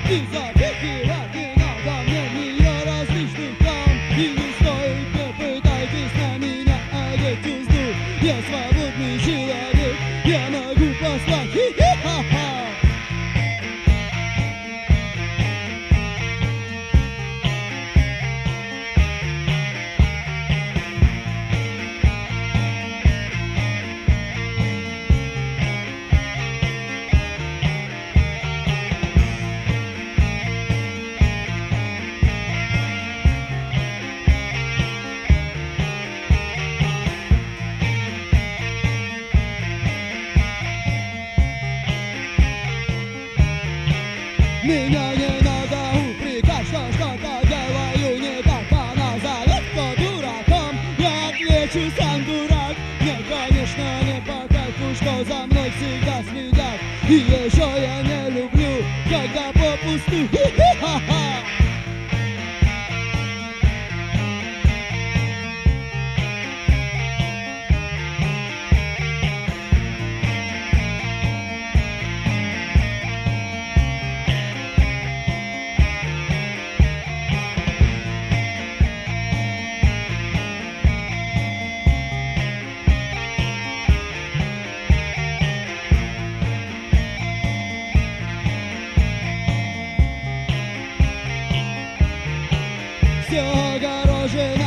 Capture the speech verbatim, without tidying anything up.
И запихивать не надо мне в нее различных там. И не стоит, не пытайтесь на меня одеть узду. Я свободный человек, я могу послать хи-хи-ха-ха. Меня не надо упрекать, что что-то делаю не так. Она зовет по дураком, я отвечу сам дурак. Мне, конечно, не по кайфу, что за мной всегда следят. И еще я не люблю, когда попусту хи-хи-ха-ха. Все огорожено